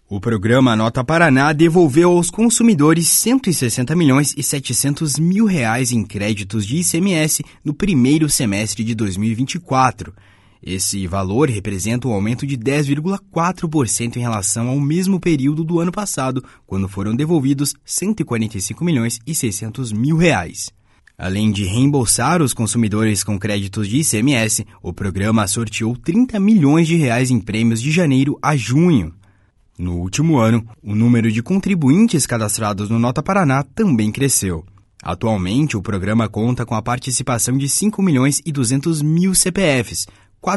O programa Nota Paraná devolveu aos consumidores 160 milhões e 700 mil reais em créditos de ICMS no primeiro semestre de 2024. Esse valor representa um aumento de 10,4% em relação ao mesmo período do ano passado, quando foram devolvidos 145 milhões e 600 mil reais. Além de reembolsar os consumidores com créditos de ICMS, o programa sorteou 30 milhões de reais em prêmios de janeiro a junho. No último ano, o número de contribuintes cadastrados no Nota Paraná também cresceu. Atualmente, o programa conta com a participação de 5 milhões e 200 mil CPFs,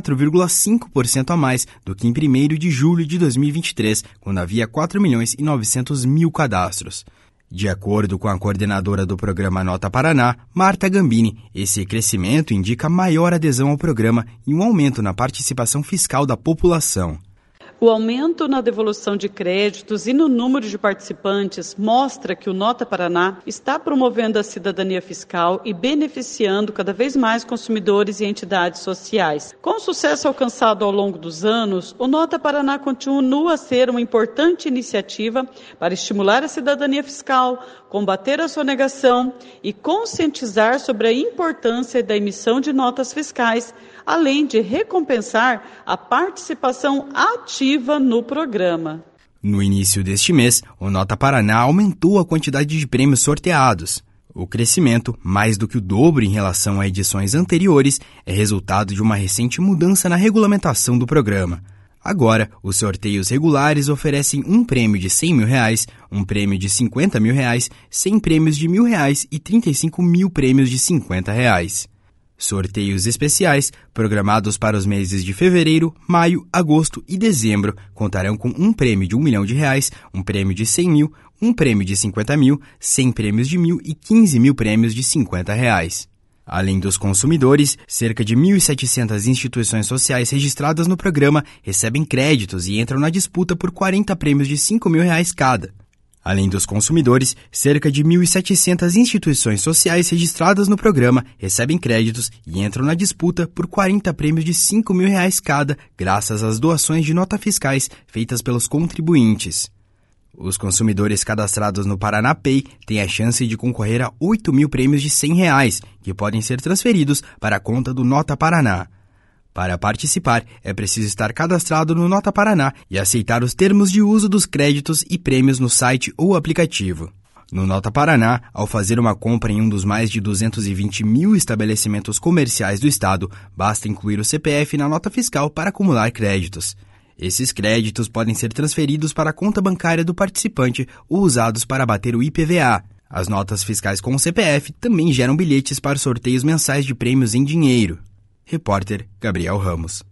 4,5% a mais do que em 1º de julho de 2023, quando havia 4 milhões e 900 mil cadastros. De acordo com a coordenadora do programa Nota Paraná, Marta Gambini, esse crescimento indica maior adesão ao programa e um aumento na participação fiscal da população. O aumento na devolução de créditos e no número de participantes mostra que o Nota Paraná está promovendo a cidadania fiscal e beneficiando cada vez mais consumidores e entidades sociais. Com o sucesso alcançado ao longo dos anos, o Nota Paraná continua a ser uma importante iniciativa para estimular a cidadania fiscal, combater a sonegação e conscientizar sobre a importância da emissão de notas fiscais, além de recompensar a participação ativa no programa. No início deste mês, o Nota Paraná aumentou a quantidade de prêmios sorteados. O crescimento, mais do que o dobro em relação a edições anteriores, é resultado de uma recente mudança na regulamentação do programa. Agora, os sorteios regulares oferecem um prêmio de 100 mil reais, um prêmio de 50 mil reais, 100 prêmios de R$1.000 e 35 mil prêmios de R$50. Sorteios especiais, programados para os meses de fevereiro, maio, agosto e dezembro, contarão com um prêmio de R$1 milhão, um prêmio de 100 mil, um prêmio de 50 mil, 100 prêmios de R$1.000 e 15 mil prêmios de R$50. Além dos consumidores, cerca de 1.700 instituições sociais registradas no programa recebem créditos e entram na disputa por 40 prêmios de R$5 mil cada. Além dos consumidores, cerca de 1.700 instituições sociais registradas no programa recebem créditos e entram na disputa por 40 prêmios de R$5 mil cada, graças às doações de nota fiscais feitas pelos contribuintes. Os consumidores cadastrados no Paraná Pay têm a chance de concorrer a 8 mil prêmios de R$100, que podem ser transferidos para a conta do Nota Paraná. Para participar, é preciso estar cadastrado no Nota Paraná e aceitar os termos de uso dos créditos e prêmios no site ou aplicativo. No Nota Paraná, ao fazer uma compra em um dos mais de 220 mil estabelecimentos comerciais do estado, basta incluir o CPF na nota fiscal para acumular créditos. Esses créditos podem ser transferidos para a conta bancária do participante ou usados para abater o IPVA. As notas fiscais com o CPF também geram bilhetes para sorteios mensais de prêmios em dinheiro. Repórter Gabriel Ramos.